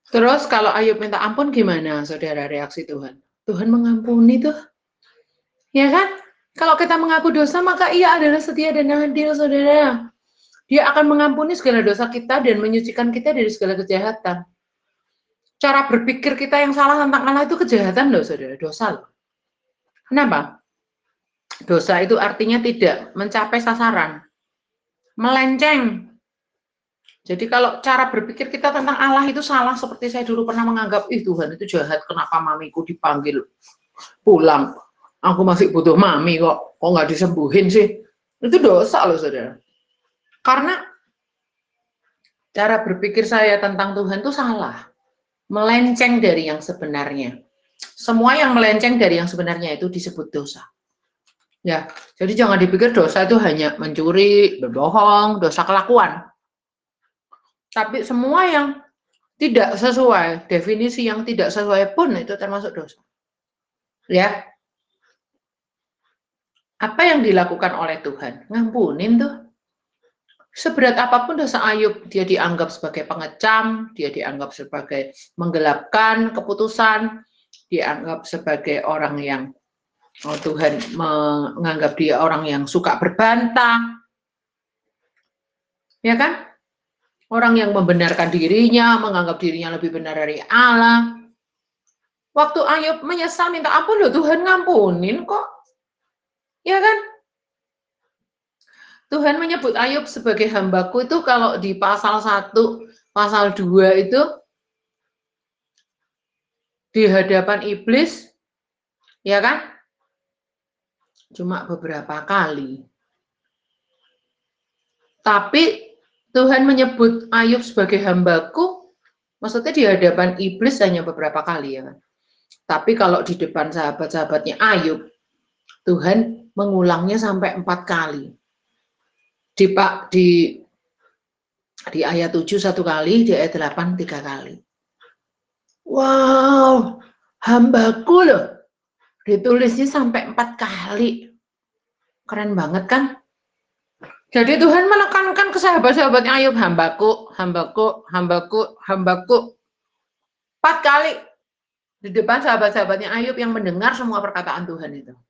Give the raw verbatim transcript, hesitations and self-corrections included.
Terus kalau Ayub minta ampun gimana, saudara, reaksi Tuhan? Tuhan mengampuni tuh, ya kan? Kalau kita mengaku dosa, maka Ia adalah setia dan adil, saudara. Dia akan mengampuni segala dosa kita dan menyucikan kita dari segala kejahatan. Cara berpikir kita yang salah tentang Allah itu kejahatan loh, saudara, dosa loh. Kenapa? Dosa itu artinya tidak mencapai sasaran, melenceng. Jadi kalau cara berpikir kita tentang Allah itu salah, seperti saya dulu pernah menganggap, ih Tuhan itu jahat, kenapa mamiku dipanggil pulang? Aku masih butuh mami kok, kok nggak disembuhin sih? Itu dosa loh, saudara. Karena cara berpikir saya tentang Tuhan itu salah, melenceng dari yang sebenarnya. Semua yang melenceng dari yang sebenarnya itu disebut dosa. Ya, jadi jangan dipikir dosa itu hanya mencuri, berbohong, dosa kelakuan. Tapi semua yang tidak sesuai, definisi yang tidak sesuai pun itu termasuk dosa. Ya. Apa yang dilakukan oleh Tuhan? Ngampunin tuh. Seberat apapun dosa Ayub, dia dianggap sebagai pengecam, dia dianggap sebagai menggelapkan keputusan, dianggap sebagai orang yang oh, Tuhan menganggap dia orang yang suka berbantah, ya kan? Orang yang membenarkan dirinya, menganggap dirinya lebih benar dari Allah. Waktu Ayub menyesal minta ampun, loh Tuhan ngampunin kok, ya kan? Tuhan menyebut Ayub sebagai hambaku itu kalau di pasal satu, pasal dua itu di hadapan iblis, ya kan? Cuma beberapa kali. Tapi Tuhan menyebut Ayub sebagai hambaku, maksudnya di hadapan iblis hanya beberapa kali, ya kan? Tapi kalau di depan sahabat-sahabatnya Ayub, Tuhan mengulangnya sampai empat kali. Di, di, di ayat tujuh satu kali, di ayat delapan tiga kali. Wow, hambaku loh. Ditulisnya sampai empat kali. Keren banget kan? Jadi Tuhan menekankan ke sahabat-sahabatnya Ayub, hambaku, hambaku, hambaku, hambaku. Empat kali di depan sahabat-sahabatnya Ayub yang mendengar semua perkataan Tuhan itu.